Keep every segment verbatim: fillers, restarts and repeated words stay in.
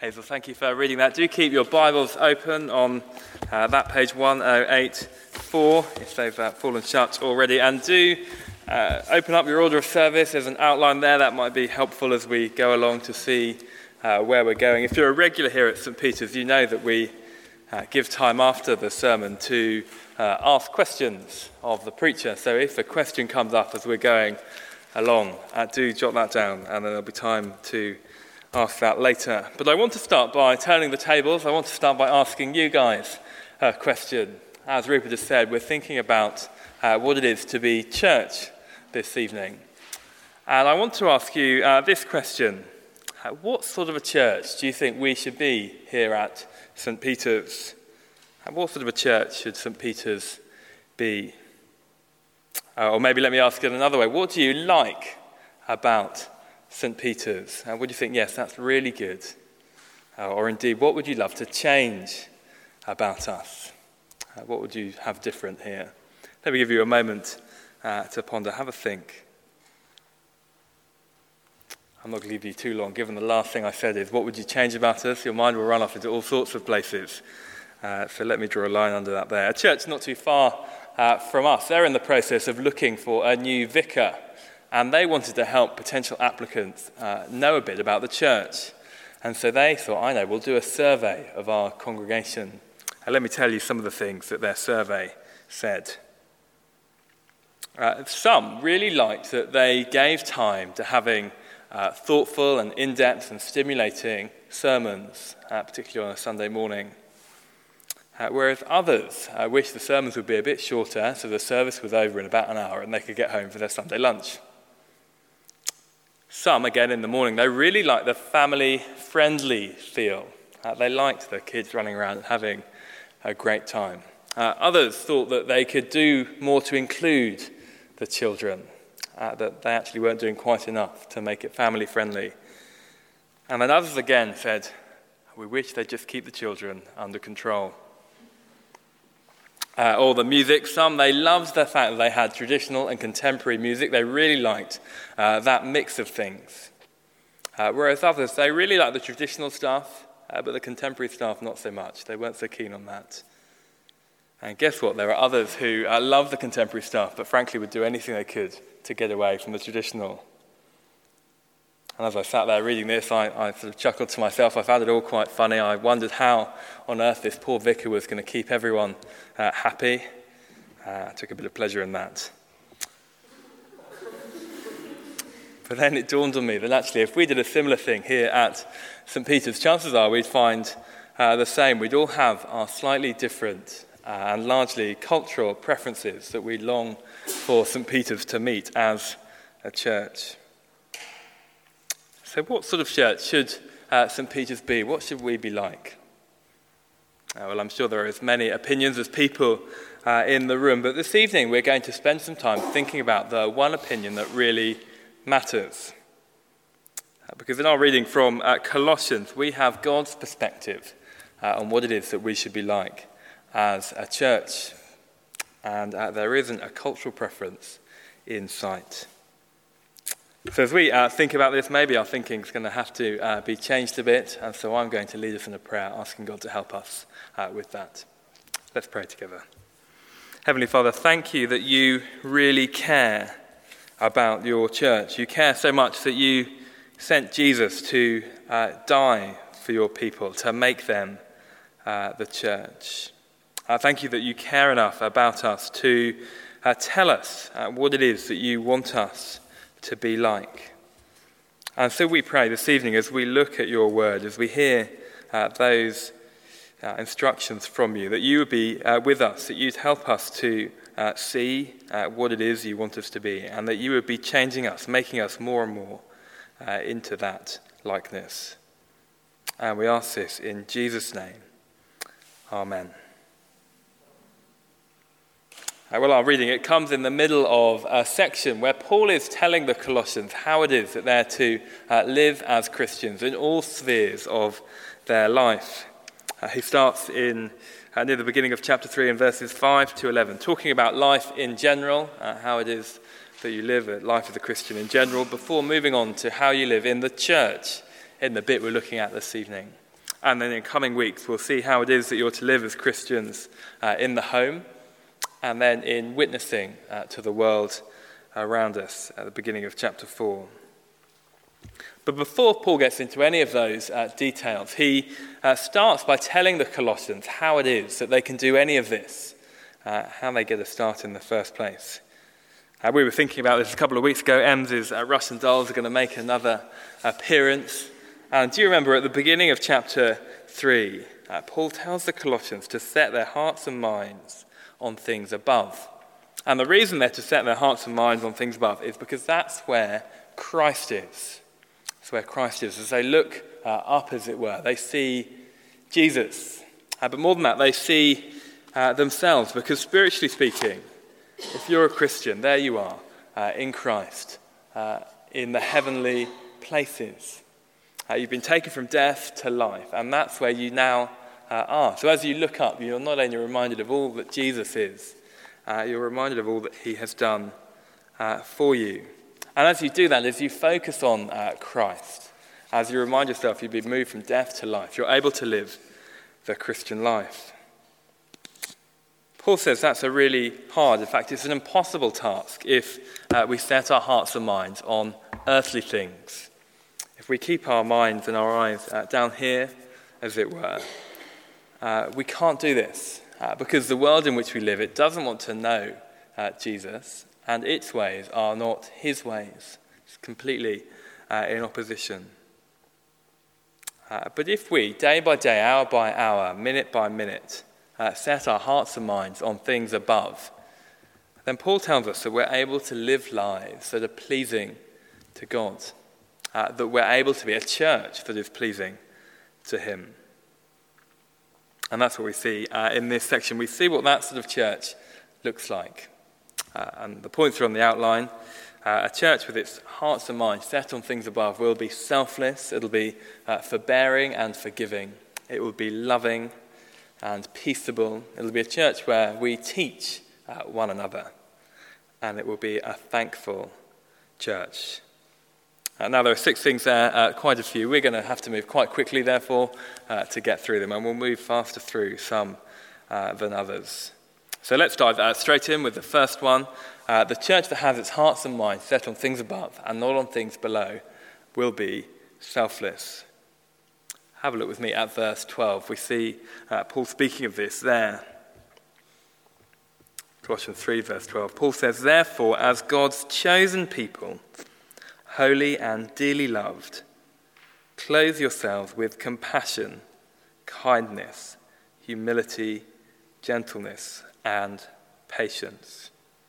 Hazel, thank you for reading that. Do keep your Bibles open on uh, that page one oh eight four, if they've uh, fallen shut already. And do uh, open up your order of service. There's an outline there that might be helpful as we go along to see uh, where we're going. If you're a regular here at St Peter's, you know that we uh, give time after the sermon to uh, ask questions of the preacher. So if a question comes up as we're going along, uh, do jot that down, and then there'll be time to ask that later. But I want to start by turning the tables. I want to start by asking you guys a question. As Rupert has said, we're thinking about uh, what it is to be church this evening. And I want to ask you uh, this question. Uh, what sort of a church do you think we should be here at St Peter's? Uh, what sort of a church should St Peter's be? Uh, or maybe let me ask it another way. What do you like about St Peter's? Uh, would you think, yes, that's really good? Uh, or indeed, what would you love to change about us? Uh, what would you have different here? Let me give you a moment uh, to ponder. Have a think. I'm not going to leave you too long, given the last thing I said is, what would you change about us? Your mind will run off into all sorts of places. Uh, so let me draw a line under that there. A church not too far uh, from us, they're in the process of looking for a new vicar. And they wanted to help potential applicants uh, know a bit about the church. And so they thought, I know, we'll do a survey of our congregation. And let me tell you some of the things that their survey said. Uh, some really liked that they gave time to having uh, thoughtful and in-depth and stimulating sermons, uh, particularly on a Sunday morning. Uh, whereas others uh, wished the sermons would be a bit shorter, so the service was over in about an hour and they could get home for their Sunday lunch. Some, again, in the morning, they really liked the family-friendly feel. Uh, they liked the kids running around and having a great time. Uh, others thought that they could do more to include the children, uh, that they actually weren't doing quite enough to make it family-friendly. And then others, again, said, we wish they'd just keep the children under control. Uh, or the music. Some, they loved the fact that they had traditional and contemporary music. They really liked uh, that mix of things. Uh, whereas others, they really liked the traditional stuff, uh, but the contemporary stuff, not so much. They weren't so keen on that. And guess what? There are others who uh, love the contemporary stuff, but frankly would do anything they could to get away from the traditional. And as I sat there reading this, I, I sort of chuckled to myself. I found it all quite funny. I wondered how on earth this poor vicar was going to keep everyone uh, happy. Uh, I took a bit of pleasure in that. But then it dawned on me that actually if we did a similar thing here at St Peter's, chances are we'd find uh, the same. We'd all have our slightly different uh, and largely cultural preferences that we long for St Peter's to meet as a church. So what sort of church should uh, St Peter's be? What should we be like? Uh, well, I'm sure there are as many opinions as people uh, in the room, but this evening we're going to spend some time thinking about the one opinion that really matters. Uh, because in our reading from uh, Colossians, we have God's perspective uh, on what it is that we should be like as a church. And uh, there isn't a cultural preference in sight. So as we uh, think about this, maybe our thinking is going to have to uh, be changed a bit, and so I'm going to lead us in a prayer, asking God to help us uh, with that. Let's pray together. Heavenly Father, thank you that you really care about your church. You care so much that you sent Jesus to uh, die for your people, to make them uh, the church. Uh, thank you that you care enough about us to uh, tell us uh, what it is that you want us to be like. And so we pray this evening as we look at your word, as we hear uh, those uh, instructions from you, that you would be uh, with us, that you'd help us to uh, see uh, what it is you want us to be, and that you would be changing us, making us more and more uh, into that likeness. And we ask this in Jesus' name. Amen. Uh, well, our reading, it comes in the middle of a section where Paul is telling the Colossians how it is that they're to uh, live as Christians in all spheres of their life. Uh, he starts in uh, near the beginning of chapter three in verses five to eleven, talking about life in general, uh, how it is that you live a life as a Christian in general, before moving on to how you live in the church in the bit we're looking at this evening. And then in coming weeks, we'll see how it is that you're to live as Christians uh, in the home, and then in witnessing uh, to the world around us at the beginning of chapter four. But before Paul gets into any of those uh, details, he uh, starts by telling the Colossians how it is that they can do any of this, uh, how they get a start in the first place. Uh, we were thinking about this a couple of weeks ago. Ems's uh, Russian dolls are going to make another appearance. And do you remember at the beginning of chapter three, uh, Paul tells the Colossians to set their hearts and minds on things above. And the reason they're to set their hearts and minds on things above is because that's where Christ is. It's where Christ is. As they look uh, up, as it were, they see Jesus. Uh, but more than that, they see uh, themselves, because spiritually speaking, if you're a Christian, there you are, uh, in Christ, uh, in the heavenly places. Uh, you've been taken from death to life, and that's where you now uh, are. So as you look up, you're not only reminded of all that Jesus is, uh, you're reminded of all that he has done uh, for you. And as you do that, as you focus on uh, Christ, as you remind yourself you've been moved from death to life, you're able to live the Christian life. Paul says that's a really hard, in fact, it's an impossible task if uh, we set our hearts and minds on earthly things. If we keep our minds and our eyes uh, down here, as it were, uh, we can't do this uh, because the world in which we live, it doesn't want to know uh, Jesus, and its ways are not his ways. It's completely uh, in opposition. Uh, but if we, day by day, hour by hour, minute by minute, uh, set our hearts and minds on things above, then Paul tells us that we're able to live lives that are pleasing to God, uh, that we're able to be a church that is pleasing to him. And that's what we see uh, in this section. We see what that sort of church looks like. Uh, and the points are on the outline. Uh, a church with its hearts and minds set on things above will be selfless, it'll be uh, forbearing and forgiving, it will be loving and peaceable, it'll be a church where we teach uh, one another, and it will be a thankful church. Uh, now there are six things there, uh, quite a few. We're going to have to move quite quickly, therefore, uh, to get through them, and we'll move faster through some uh, than others. So let's dive uh, straight in with the first one. Uh, the church that has its hearts and minds set on things above and not on things below will be selfless. Have a look with me at verse twelve. We see uh, Paul speaking of this there. Colossians three, verse twelve. Paul says, "Therefore, as God's chosen people, holy and dearly loved, clothe yourselves with compassion, kindness, humility, gentleness, and patience."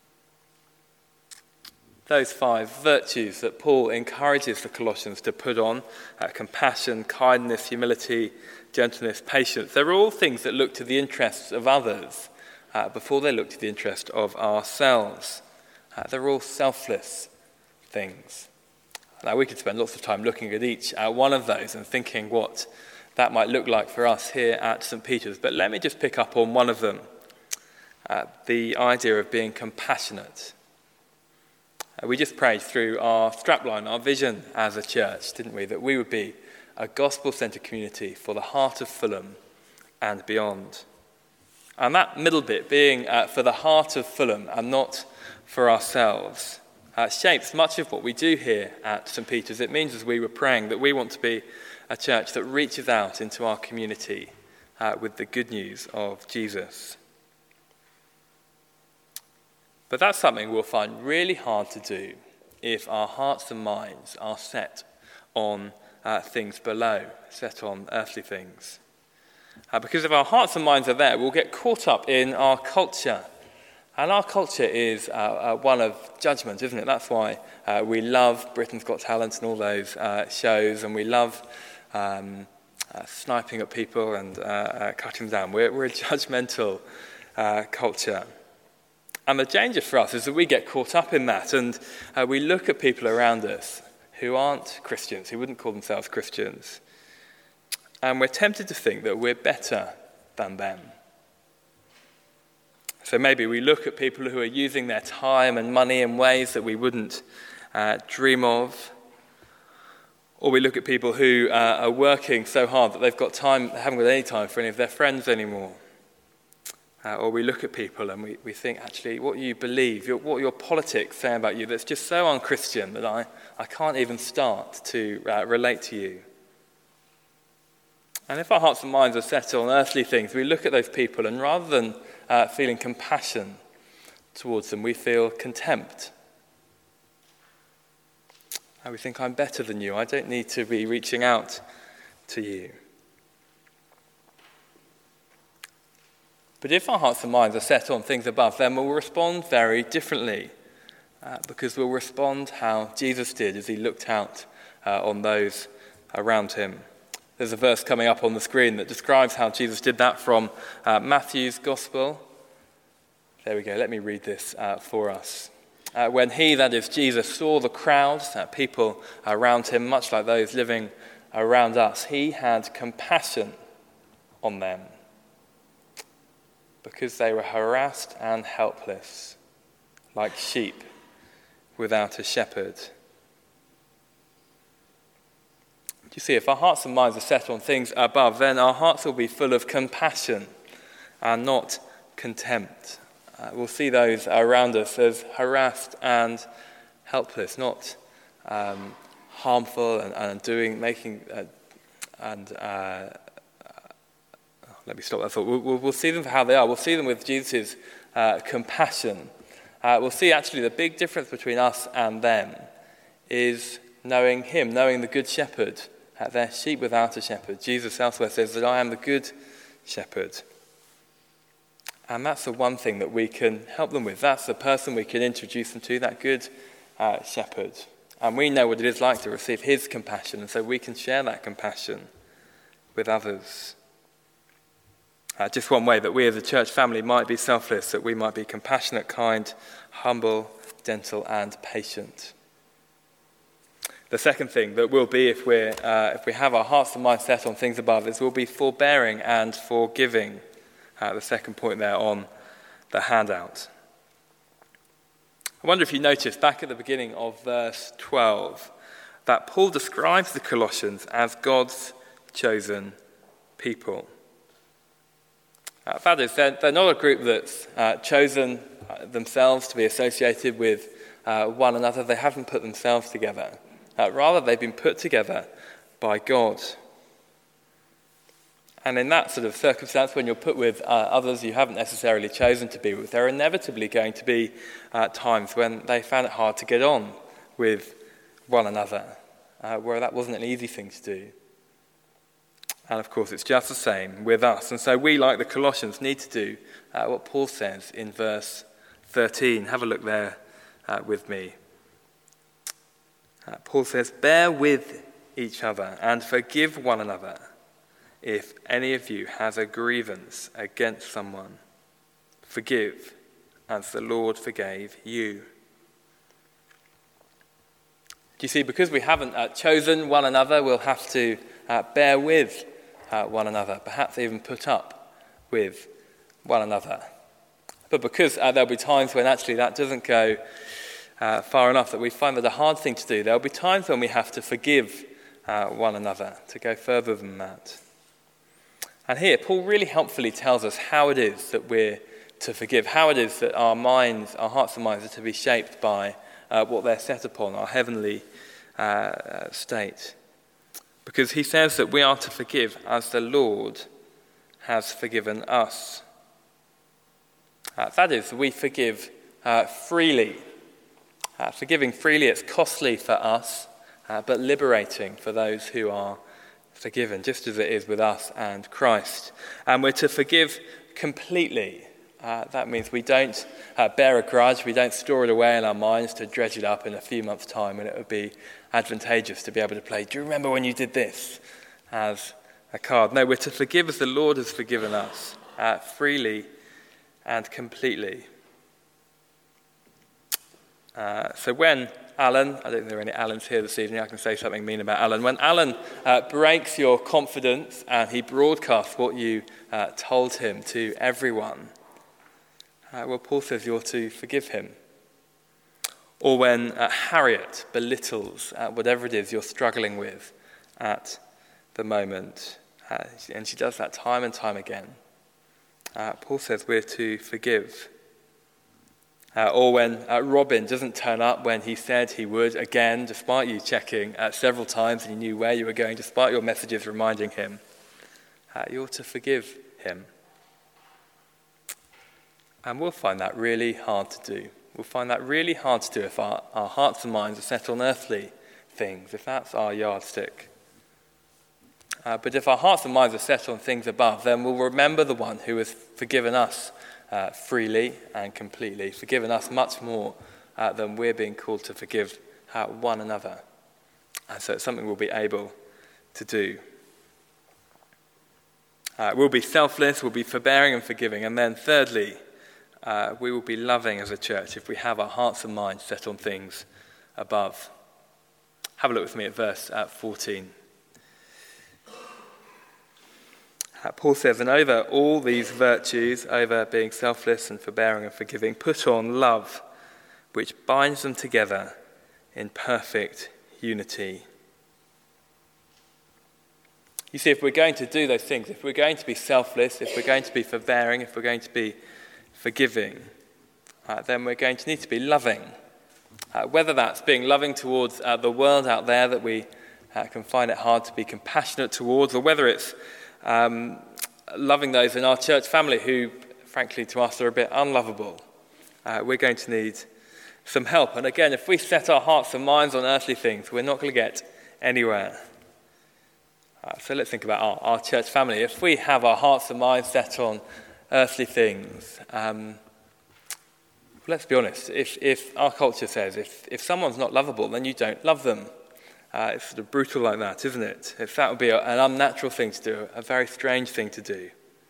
Those five virtues that Paul encourages the Colossians to put on, uh, compassion, kindness, humility, gentleness, patience, they're all things that look to the interests of others uh, before they look to the interest of ourselves. Uh, they're all selfless things. Now, we could spend lots of time looking at each uh, one of those and thinking what that might look like for us here at Saint Peter's, but let me just pick up on one of them. Uh, the idea of being compassionate. Uh, we just prayed through our strapline, our vision as a church, didn't we? That we would be a gospel-centred community for the heart of Fulham and beyond. And that middle bit, being uh, for the heart of Fulham and not for ourselves, uh, shapes much of what we do here at Saint Peter's. It means, as we were praying, that we want to be a church that reaches out into our community uh, with the good news of Jesus. But that's something we'll find really hard to do if our hearts and minds are set on uh, things below, set on earthly things. Uh, because if our hearts and minds are there, we'll get caught up in our culture. And our culture is uh, uh, one of judgment, isn't it? That's why uh, we love Britain's Got Talent and all those uh, shows, and we love um, uh, sniping at people and uh, uh, cutting them down. We're, we're a judgmental uh, culture. And the danger for us is that we get caught up in that, and uh, we look at people around us who aren't Christians, who wouldn't call themselves Christians, and we're tempted to think that we're better than them. So maybe we look at people who are using their time and money in ways that we wouldn't uh, dream of, Or we look at people who uh, are working so hard that they've got time, they haven't got any time for any of their friends anymore. Uh, or we look at people and we, we think, actually, what you believe, your, what your politics say about you, that's just so unchristian that I, I can't even start to uh, relate to you. And if our hearts and minds are set on earthly things, we look at those people and rather than uh, feeling compassion towards them, we feel contempt. And we think, I'm better than you. I don't need to be reaching out to you. But if our hearts and minds are set on things above, then we'll respond very differently. Uh, because we'll respond how Jesus did as he looked out uh, on those around him. There's a verse coming up on the screen that describes how Jesus did that from uh, Matthew's Gospel. There we go, let me read this uh, for us. Uh, when he, that is Jesus, saw the crowds, uh, people around him, much like those living around us, he had compassion on them because they were harassed and helpless, like sheep without a shepherd. You see, if our hearts and minds are set on things above, then our hearts will be full of compassion and not contempt. Uh, we'll see those around us as harassed and helpless, not um, harmful and, and doing, making, uh, and uh, let me stop that thought. We'll, we'll, we'll see them for how they are. We'll see them with Jesus' uh, compassion. Uh, we'll see actually the big difference between us and them is knowing him, knowing the good shepherd. Uh, they're sheep without a shepherd. Jesus elsewhere says that I am the good shepherd. And that's the one thing that we can help them with. That's the person we can introduce them to, that good uh, shepherd. And we know what it is like to receive his compassion, and so we can share that compassion with others. Uh, just one way that we as a church family might be selfless, that we might be compassionate, kind, humble, gentle, and patient. The second thing that we'll be if, we're, uh, if we have our hearts and minds set on things above is we'll be forbearing and forgiving. Uh, the second point there on the handout. I wonder if you noticed back at the beginning of verse twelve that Paul describes the Colossians as God's chosen people. Uh, that is, they're, they're not a group that's uh, chosen uh, themselves to be associated with uh, one another. They haven't put themselves together. Uh, rather, they've been put together by God. And in that sort of circumstance, when you're put with uh, others you haven't necessarily chosen to be with, there are inevitably going to be uh, times when they found it hard to get on with one another, uh, where that wasn't an easy thing to do. And of course, it's just the same with us. And so we, like the Colossians, need to do uh, what Paul says in verse thirteen. Have a look there uh, with me. Uh, Paul says, bear with each other and forgive one another if any of you has a grievance against someone. Forgive as the Lord forgave you. Do you see, because we haven't uh, chosen one another, we'll have to uh, bear with uh, one another, perhaps even put up with one another. But because uh, there'll be times when actually that doesn't go uh, far enough, that we find that a hard thing to do, there'll be times when we have to forgive uh, one another, to go further than that. And here, Paul really helpfully tells us how it is that we're to forgive, how it is that our minds, our hearts and minds are to be shaped by uh, what they're set upon, our heavenly uh, state. Because he says that we are to forgive as the Lord has forgiven us. Uh, that is, we forgive uh, freely. Uh, forgiving freely, it's costly for us, uh, but liberating for those who are forgiven, just as it is with us and Christ. And we're to forgive completely. Uh, that means we don't uh, bear a grudge, we don't store it away in our minds to dredge it up in a few months' time when it would be advantageous to be able to play, do you remember when you did this, as a card. No, we're to forgive as the Lord has forgiven us, uh, freely and completely. Uh, so when Alan, I don't think there are any Alans here this evening, I can say something mean about Alan. When Alan uh, breaks your confidence and he broadcasts what you uh, told him to everyone, uh, well, Paul says you're to forgive him. or when uh, Harriet belittles uh, whatever it is you're struggling with at the moment. Uh, and she does that time and time again. Uh, Paul says we're to forgive. Uh, or when uh, Robin doesn't turn up when he said he would, again, despite you checking uh, several times and he knew where you were going, despite your messages reminding him, uh, you're to forgive him. And we'll find that really hard to do. We'll find that really hard to do if our, our hearts and minds are set on earthly things, if that's our yardstick. Uh, but if our hearts and minds are set on things above, then we'll remember the one who has forgiven us uh, freely and completely, forgiven us much more uh, than we're being called to forgive uh, one another. And so it's something we'll be able to do. Uh, we'll be selfless, we'll be forbearing and forgiving. And then thirdly, uh, we will be loving as a church if we have our hearts and minds set on things above. Have a look with me at verse uh, fourteen. Uh, Paul says, and over all these virtues, over being selfless and forbearing and forgiving, put on love, which binds them together in perfect unity. You see, if we're going to do those things, if we're going to be selfless, if we're going to be forbearing, if we're going to be forgiving, uh, then we're going to need to be loving. Uh, whether that's being loving towards uh, the world out there that we uh, can find it hard to be compassionate towards, or whether it's um, loving those in our church family who, frankly, to us are a bit unlovable, uh, we're going to need some help. And again, if we set our hearts and minds on earthly things, we're not going to get anywhere. Uh, so let's think about our, our church family. If we have our hearts and minds set on earthly things, um, let's be honest, if, if our culture says if, if someone's not lovable, then you don't love them. Uh, it's sort of brutal like that, isn't it? If that would be a, an unnatural thing to do, a very strange thing to do.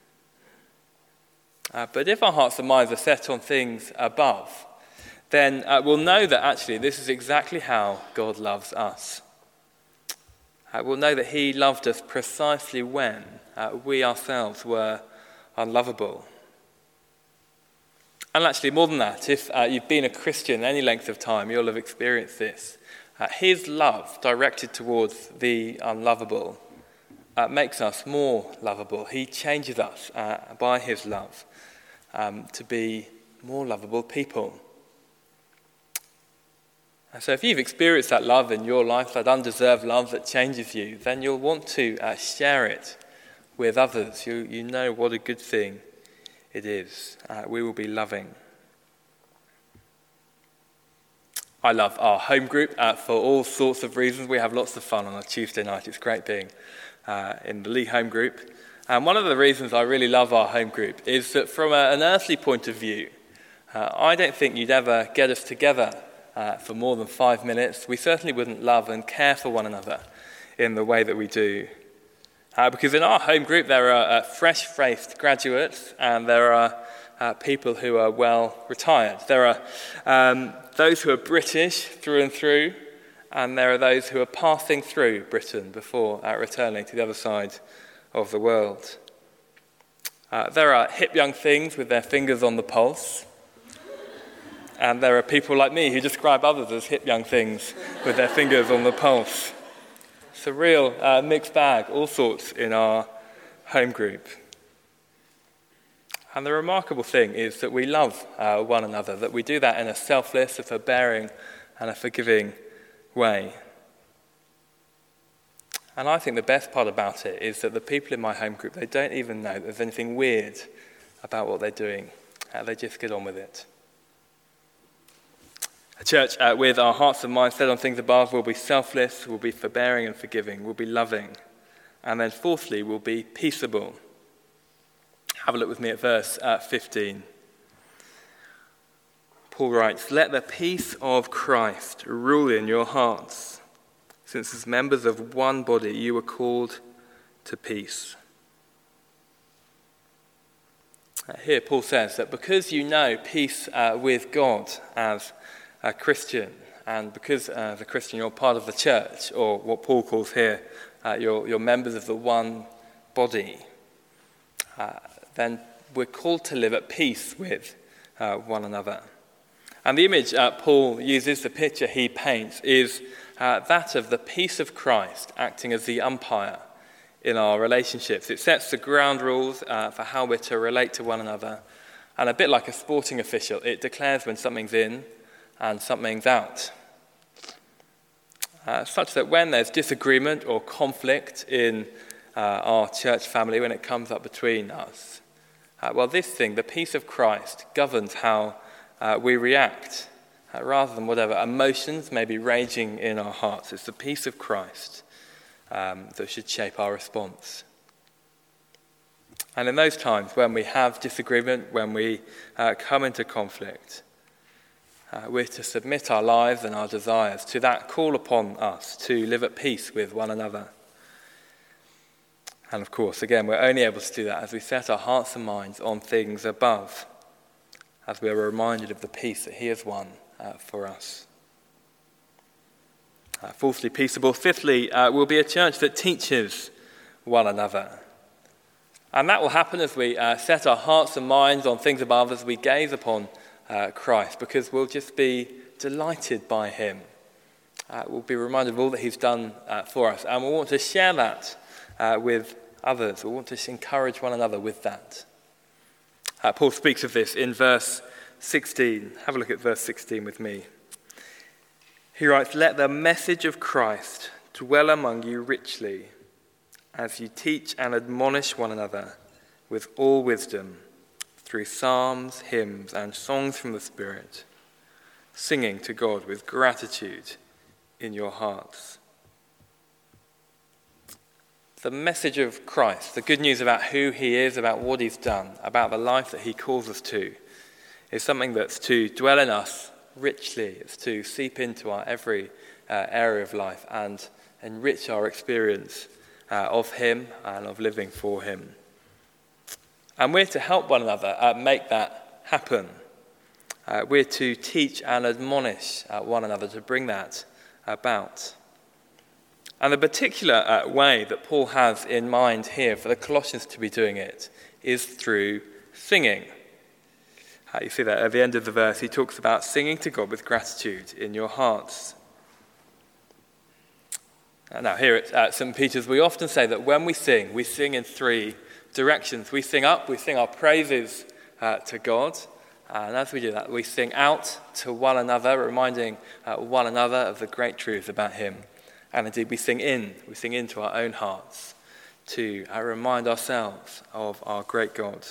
Uh, but if our hearts and minds are set on things above, then uh, we'll know that actually this is exactly how God loves us. Uh, we'll know that he loved us precisely when uh, we ourselves were unlovable. And actually, more than that, if uh, you've been a Christian any length of time, you'll have experienced this. Uh, his love directed towards the unlovable uh, makes us more lovable. He changes us uh, by his love um, to be more lovable people. And so if you've experienced that love in your life, that undeserved love that changes you, then you'll want to uh, share it with others. You, you know what a good thing it is. Uh, we will be loving. I love our home group uh, for all sorts of reasons. We have lots of fun on a Tuesday night. It's great being uh, in the Lee home group. And one of the reasons I really love our home group is that from a, an earthly point of view, uh, I don't think you'd ever get us together uh, for more than five minutes. We certainly wouldn't love and care for one another in the way that we do. Uh, because in our home group there are uh, fresh-faced graduates and there are uh, people who are well retired. There are um, those who are British through and through, and there are those who are passing through Britain before uh, returning to the other side of the world. Uh, there are hip young things with their fingers on the pulse, and there are people like me who describe others as hip young things with their fingers on the pulse. It's a real uh, mixed bag, all sorts in our home group. And the remarkable thing is that we love uh, one another, that we do that in a selfless, a forbearing, and a forgiving way. And I think the best part about it is that the people in my home group, they don't even know that there's anything weird about what they're doing. Uh, they just get on with it. A church uh, with our hearts and minds set on things above will be selfless, will be forbearing and forgiving, will be loving. And then fourthly, will be peaceable. Have a look with me at verse uh, fifteen. Paul writes, "Let the peace of Christ rule in your hearts, since as members of one body you were called to peace." Uh, here Paul says that because you know peace uh, with God as a Christian, and because uh, as a Christian you're part of the church, or what Paul calls here, uh, you're, you're members of the one body, uh, then we're called to live at peace with uh, one another. And the image uh, Paul uses, the picture he paints, is uh, that of the peace of Christ acting as the umpire in our relationships. It sets the ground rules uh, for how we're to relate to one another. And a bit like a sporting official, it declares when something's in and something's out. Uh, such that when there's disagreement or conflict in uh, our church family, when it comes up between us, uh, well, this thing, the peace of Christ, governs how uh, we react, uh, rather than whatever emotions may be raging in our hearts. It's the peace of Christ um, that should shape our response. And in those times when we have disagreement, when we uh, come into conflict, Uh, we're to submit our lives and our desires to that call upon us to live at peace with one another. And of course, again, we're only able to do that as we set our hearts and minds on things above, as we are reminded of the peace that he has won uh, for us. Uh, fourthly, peaceable. Fifthly, uh, we'll be a church that teaches one another. And that will happen as we uh, set our hearts and minds on things above, as we gaze upon Uh, Christ, because we'll just be delighted by him. Uh, we'll be reminded of all that he's done uh, for us, and we'll want to share that uh, with others. We'll want to encourage one another with that. Uh, Paul speaks of this in verse sixteen. Have a look at verse sixteen with me. He writes, "Let the message of Christ dwell among you richly, as you teach and admonish one another with all wisdom, through psalms, hymns, and songs from the Spirit, singing to God with gratitude in your hearts." The message of Christ, the good news about who he is, about what he's done, about the life that he calls us to, is something that's to dwell in us richly. It's to seep into our every uh, area of life and enrich our experience uh, of him and of living for him. And we're to help one another uh, make that happen. Uh, we're to teach and admonish uh, one another to bring that about. And the particular uh, way that Paul has in mind here for the Colossians to be doing it is through singing. Uh, you see that at the end of the verse, he talks about singing to God with gratitude in your hearts. And now here at uh, Saint Peter's, we often say that when we sing, we sing in three directions. We sing up, we sing our praises uh, to God, and as we do that, we sing out to one another, reminding uh, one another of the great truths about him. And indeed, we sing in, we sing into our own hearts to uh, remind ourselves of our great God.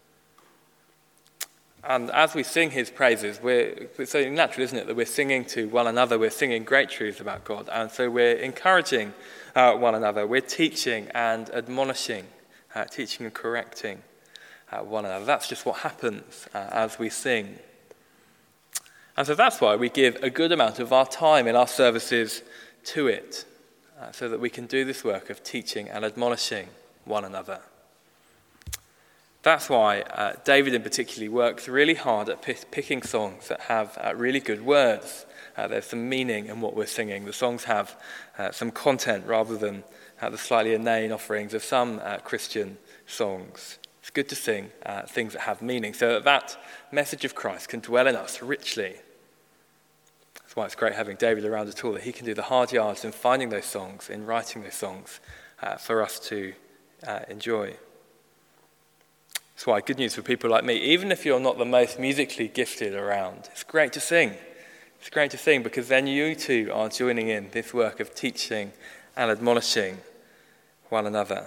And as we sing his praises, we're, it's so natural, isn't it, that we're singing to one another, we're singing great truths about God, and so we're encouraging uh, one another, we're teaching and admonishing, Uh, teaching and correcting uh, one another. That's just what happens uh, as we sing. And so that's why we give a good amount of our time in our services to it, uh, so that we can do this work of teaching and admonishing one another. That's why uh, David in particular works really hard at p- picking songs that have uh, really good words. Uh, there's some meaning in what we're singing. The songs have uh, some content rather than uh, the slightly inane offerings of some uh, Christian songs. It's good to sing uh, things that have meaning so that that message of Christ can dwell in us richly. That's why it's great having David around at all, that he can do the hard yards in finding those songs, in writing those songs uh, for us to uh, enjoy. That's why good news for people like me, even if you're not the most musically gifted around, it's great to sing. It's great to sing because then you too are joining in this work of teaching and admonishing one another.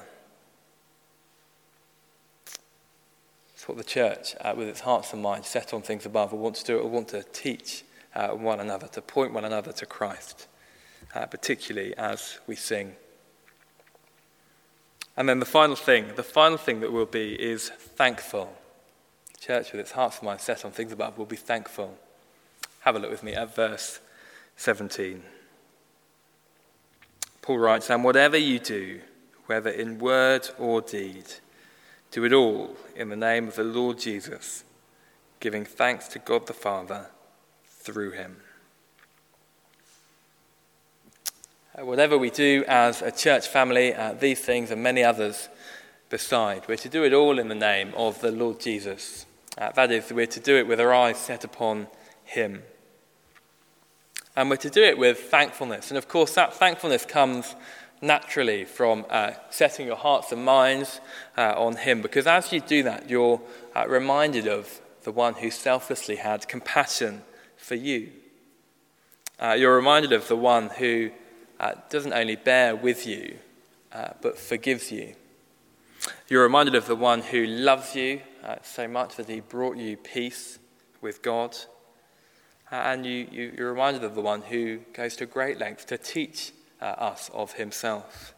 It's what the church, uh, with its hearts and minds set on things above, will want to do. It will want to teach uh, one another, to point one another to Christ, uh, particularly as we sing. And then the final thing, the final thing that we'll be is thankful. The church, with its hearts and minds set on things above, will be thankful. Have a look with me at verse seventeen. Paul writes, "And whatever you do, whether in word or deed, do it all in the name of the Lord Jesus, giving thanks to God the Father through him." Whatever we do as a church family, uh, these things and many others beside, we're to do it all in the name of the Lord Jesus. Uh, that is, we're to do it with our eyes set upon him. And we're to do it with thankfulness. And of course, that thankfulness comes naturally from uh, setting your hearts and minds uh, on him. Because as you do that, you're uh, reminded of the one who selflessly had compassion for you. Uh, you're reminded of the one who uh, doesn't only bear with you, uh, but forgives you. You're reminded of the one who loves you uh, so much that he brought you peace with God. Uh, and you, you, you're reminded of the one who goes to great lengths to teach uh, us of himself.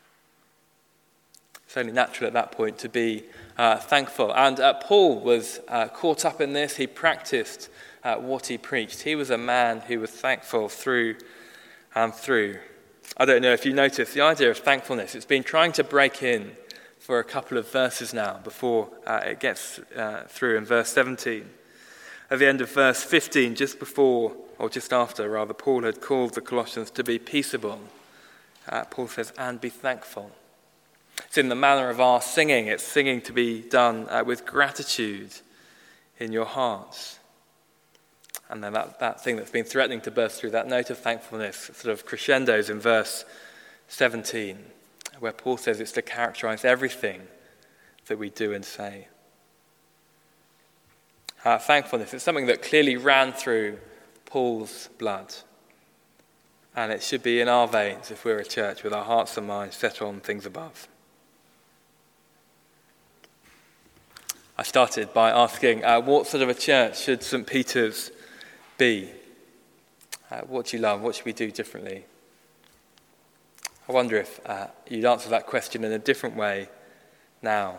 It's only natural at that point to be uh, thankful. And uh, Paul was uh, caught up in this. He practiced uh, what he preached. He was a man who was thankful through and through. I don't know if you noticed the idea of thankfulness. It's been trying to break in for a couple of verses now before uh, it gets uh, through in verse seventeen. At the end of verse fifteen, just before, or just after rather, Paul had called the Colossians to be peaceable. Uh, Paul says, and be thankful. It's in the manner of our singing. It's singing to be done uh, with gratitude in your hearts. And then that, that thing that's been threatening to burst through, that note of thankfulness, sort of crescendos in verse seventeen, where Paul says it's to characterize everything that we do and say. Uh, thankfulness is something that clearly ran through Paul's blood. And it should be in our veins if we're a church with our hearts and minds set on things above. I started by asking, uh, what sort of a church should St Peter's be? Uh, what do you love? What should we do differently? I wonder if uh, you'd answer that question in a different way now.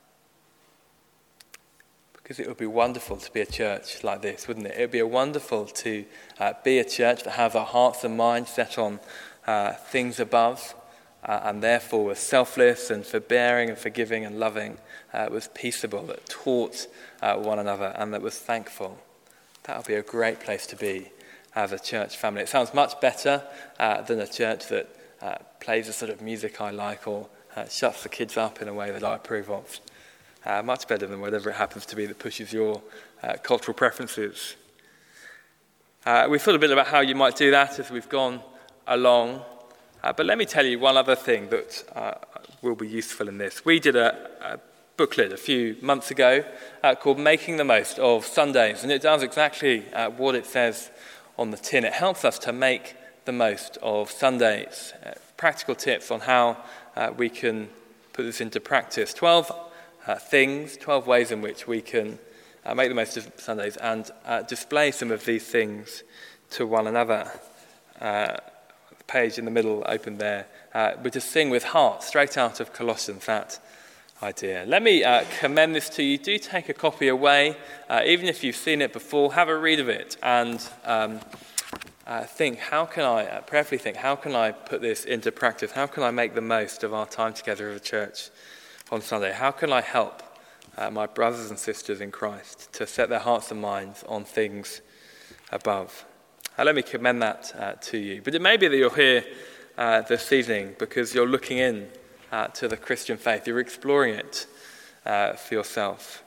Because it would be wonderful to be a church like this, wouldn't it? It would be wonderful to uh, be a church that has our hearts and minds set on uh, things above, uh, and therefore was selfless and forbearing and forgiving and loving, uh, was peaceable, that taught uh, one another, and that was thankful. That would be a great place to be as a church family. It sounds much better uh, than a church that uh, plays the sort of music I like or uh, shuts the kids up in a way that I approve of. Uh, much better than whatever it happens to be that pushes your uh, cultural preferences. Uh, we've thought a bit about how you might do that as we've gone along. Uh, but let me tell you one other thing that uh, will be useful in this. We did a, a booklet a few months ago uh, called Making the Most of Sundays. And it does exactly uh, what it says on the tin. It helps us to make the most of Sundays. Uh, practical tips on how uh, we can put this into practice. Twelve Uh, things, twelve ways in which we can uh, make the most of Sundays and uh, display some of these things to one another. Uh, the page in the middle open there. Uh, we're to sing with heart, straight out of Colossians, that idea. Let me uh, commend this to you. Do take a copy away, uh, even if you've seen it before. Have a read of it and um, uh, think, how can I, uh, prayerfully think, how can I put this into practice? How can I make the most of our time together as a church on Sunday? How can I help uh, my brothers and sisters in Christ to set their hearts and minds on things above? Uh, let me commend that uh, to you. But it may be that you're here uh, this evening because you're looking in uh, to the Christian faith. You're exploring it uh, for yourself.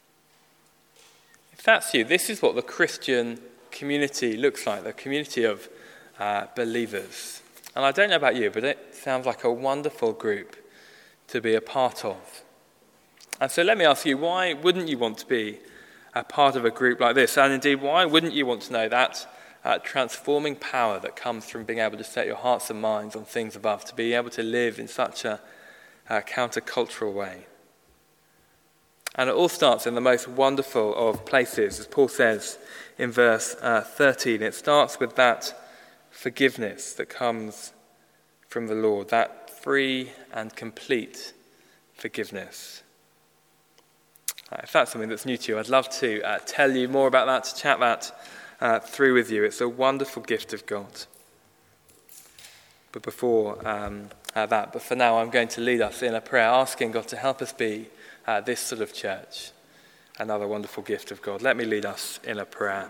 If that's you, this is what the Christian community looks like, the community of uh, believers. And I don't know about you, but it sounds like a wonderful group to be a part of. And so let me ask you, why wouldn't you want to be a part of a group like this? And indeed, why wouldn't you want to know that uh, transforming power that comes from being able to set your hearts and minds on things above, to be able to live in such a uh, countercultural way? And it all starts in the most wonderful of places, as Paul says in verse uh, thirteen. It starts with that forgiveness that comes from the Lord, that free and complete forgiveness. Uh, if that's something that's new to you, I'd love to uh, tell you more about that, to chat that uh, through with you. It's a wonderful gift of God. But before um, uh, that, but for now, I'm going to lead us in a prayer, asking God to help us be uh, this sort of church, another wonderful gift of God. Let me lead us in a prayer.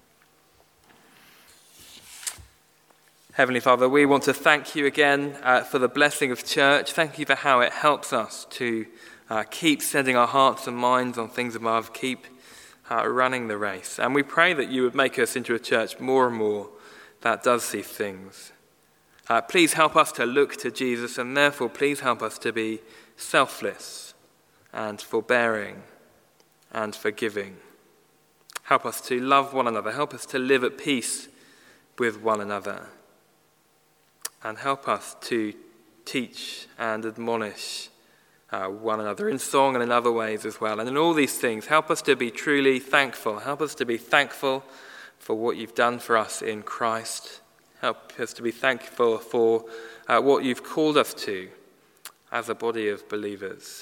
Heavenly Father, we want to thank you again uh, for the blessing of church. Thank you for how it helps us to uh, keep setting our hearts and minds on things above, keep uh, running the race. And we pray that you would make us into a church more and more that does these things. Uh, please help us to look to Jesus, and therefore please help us to be selfless and forbearing and forgiving. Help us to love one another. Help us to live at peace with one another. And help us to teach and admonish uh, one another in song and in other ways as well. And in all these things, help us to be truly thankful. Help us to be thankful for what you've done for us in Christ. Help us to be thankful for uh, what you've called us to as a body of believers.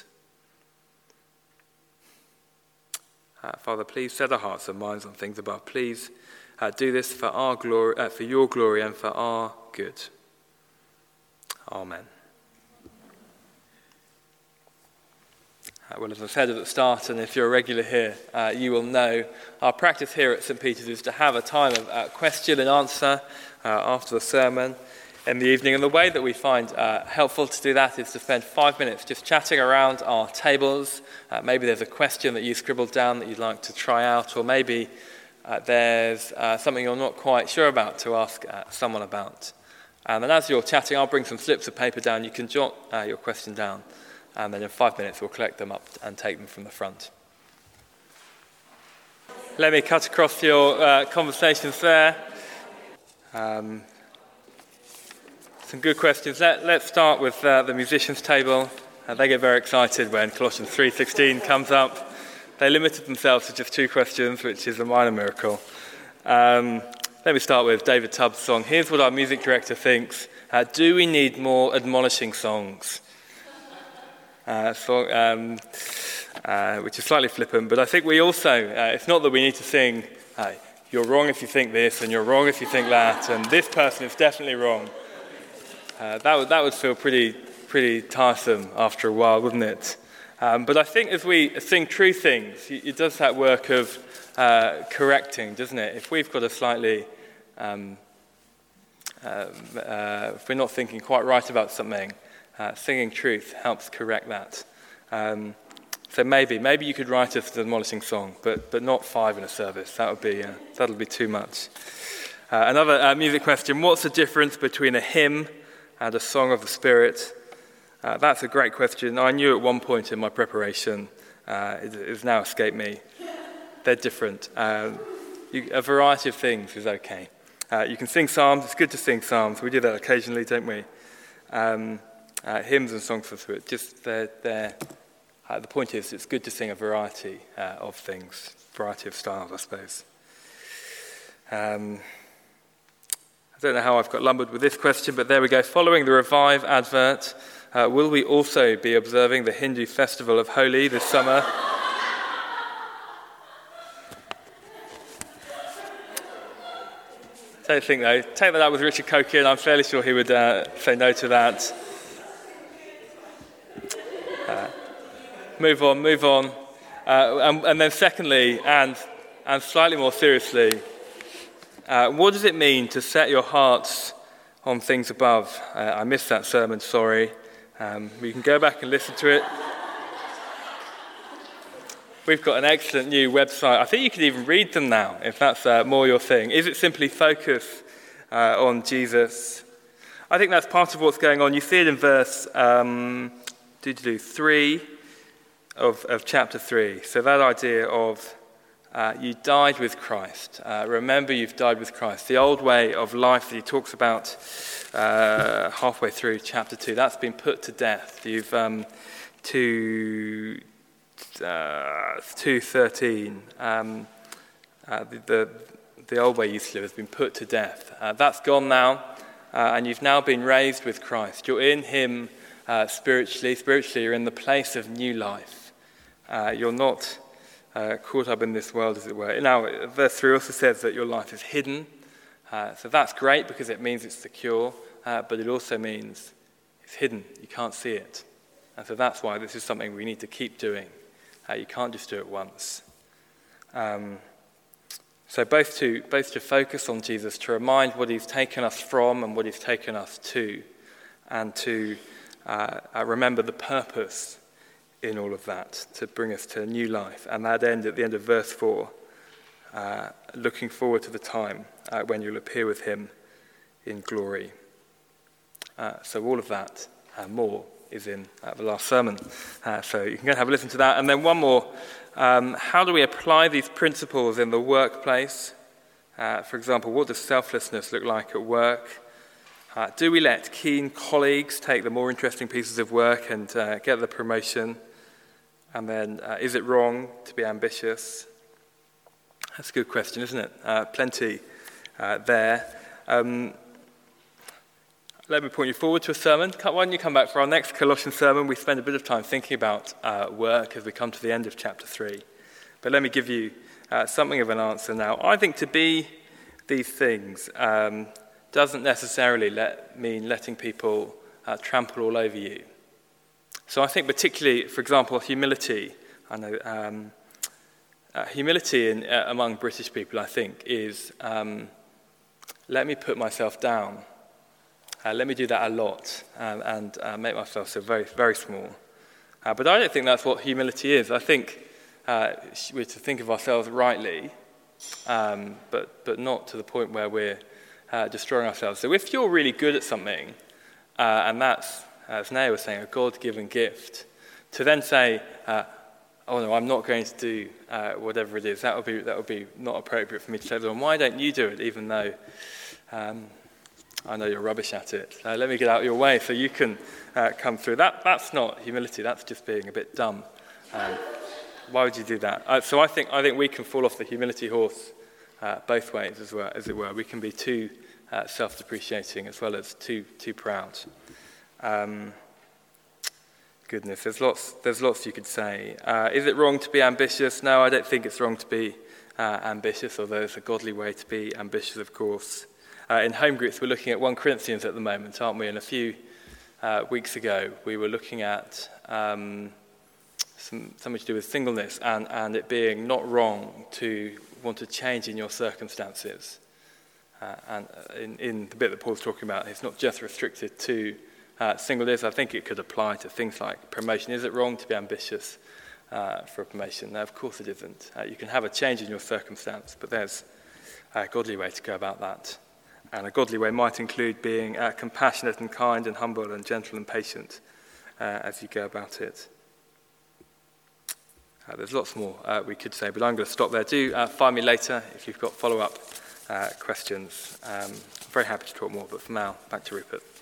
Uh, Father, please set our hearts and minds on things above. Please uh, do this for our glory, uh, for your glory and for our good. Amen. Uh, well, as I said at the start, and if you're a regular here, uh, you will know our practice here at St Peter's is to have a time of uh, question and answer uh, after the sermon in the evening. And the way that we find uh, helpful to do that is to spend five minutes just chatting around our tables. Uh, maybe there's a question that you scribbled down that you'd like to try out, or maybe uh, there's uh, something you're not quite sure about to ask uh, someone about. And then as you're chatting, I'll bring some slips of paper down. You can jot uh, your question down. And then in five minutes, we'll collect them up and take them from the front. Let me cut across your uh, conversations there. Um, some good questions. Let, let's start with uh, the musicians' table. Uh, they get very excited when Colossians three sixteen comes up. They limited themselves to just two questions, which is a minor miracle. Um, let me start with David Tubbs' song. Here's what our music director thinks. Uh, do we need more admonishing songs? Uh, so, um, uh, which is slightly flippant, but I think we also, uh, it's not that we need to sing, uh, you're wrong if you think this, and you're wrong if you think that, and this person is definitely wrong. Uh, that would that would feel pretty pretty tiresome after a while, wouldn't it? Um, but I think as we sing true things, it does that work of uh, correcting, doesn't it? If we've got a slightly, um, uh, uh, if we're not thinking quite right about something, Uh, singing truth helps correct that. Um, so maybe, maybe you could write us an admonishing song, but but not five in a service. That would be uh, that'll be too much. Uh, another uh, music question: what's the difference between a hymn and a song of the Spirit? Uh, that's a great question. I knew at one point in my preparation. Uh, it, it has now escaped me. They're different. Um, you, a variety of things is okay. Uh, you can sing psalms. It's good to sing psalms. We do that occasionally, don't we? Um, Uh, hymns and songs for the Spirit, just they're, they're, uh, the point is it's good to sing a variety uh, of things, variety of styles, I suppose. Um, I don't know how I've got lumbered with this question, but there we go. Following the Revive advert, uh, will we also be observing the Hindu festival of Holi this summer? Don't think though. Take that up with Richard Cokin. I'm fairly sure he would uh, say no to that. Uh, move on, move on. Uh, and, and then secondly, and and slightly more seriously, uh, what does it mean to set your hearts on things above? Uh, I missed that sermon, sorry. Um, you can go back and listen to it. We've got an excellent new website. I think you could even read them now, if that's uh, more your thing. Is it simply focus uh, on Jesus? I think that's part of what's going on. You see it in verse... Um, do three of, of chapter three. So that idea of uh, you died with Christ. Uh, remember you've died with Christ. The old way of life that he talks about uh, halfway through chapter two, that's been put to death. You've um, to uh, two thirteen. Um, uh, the, the the old way you used to live has been put to death. Uh, that's gone now, uh, and you've now been raised with Christ. You're in him. Uh, spiritually, spiritually, you're in the place of new life. Uh, you're not uh, caught up in this world, as it were. Now, verse three also says that your life is hidden. Uh, so that's great because it means it's secure, uh, but it also means it's hidden. You can't see it. And so that's why this is something we need to keep doing. Uh, you can't just do it once. Um, so both to, both to focus on Jesus, to remind what he's taken us from and what he's taken us to, and to Uh, uh, remember the purpose in all of that to bring us to a new life. And that end at the end of verse four, uh, looking forward to the time uh, when you'll appear with him in glory. Uh, so all of that and more is in uh, the last sermon. Uh, so you can go and have a listen to that. And then one more, um, how do we apply these principles in the workplace? Uh, for example, what does selflessness look like at work? Uh, do we let keen colleagues take the more interesting pieces of work and uh, get the promotion? And then, uh, is it wrong to be ambitious? That's a good question, isn't it? Uh, plenty uh, there. Um, let me point you forward to a sermon. Why don't you come back for our next Colossians sermon? We spend a bit of time thinking about uh, work as we come to the end of chapter three. But let me give you uh, something of an answer now. I think to be these things um, doesn't necessarily let, mean letting people uh, trample all over you. So I think particularly, for example, humility. I know um, uh, humility in, uh, among British people, I think, is um, let me put myself down. Uh, let me do that a lot um, and uh, make myself so very, very small. Uh, but I don't think that's what humility is. I think uh, we're to think of ourselves rightly, um, but but not to the point where we're uh, destroying ourselves. So if you're really good at something, uh, and that's, as Naya was saying, a God-given gift, to then say, uh, oh no, I'm not going to do uh, whatever it is, that would be that would be not appropriate for me to say, well, why don't you do it, even though um, I know you're rubbish at it. Uh, let me get out of your way so you can uh, come through. That That's not humility, that's just being a bit dumb. Um, why would you do that? Uh, so I think I think we can fall off the humility horse uh, both ways, as well, as it were. We can be too uh, self-depreciating as well as too too proud. Um, goodness, there's lots there's lots you could say. Uh, is it wrong to be ambitious? No, I don't think it's wrong to be uh, ambitious, although it's a godly way to be ambitious, of course. Uh, in home groups, we're looking at First Corinthians at the moment, aren't we? And a few uh, weeks ago, we were looking at um, some, something to do with singleness and, and it being not wrong to want to change in your circumstances. Uh, and in, in the bit that Paul's talking about, it's not just restricted to uh, singleness. I think it could apply to things like promotion. Is it wrong to be ambitious uh, for a promotion? No, of course it isn't. Uh, you can have a change in your circumstance, but there's a godly way to go about that. And a godly way might include being uh, compassionate and kind and humble and gentle and patient uh, as you go about it. Uh, there's lots more uh, we could say, but I'm going to stop there. Do uh, find me later if you've got follow-up uh, questions. Um, I'm very happy to talk more, but for now, back to Rupert.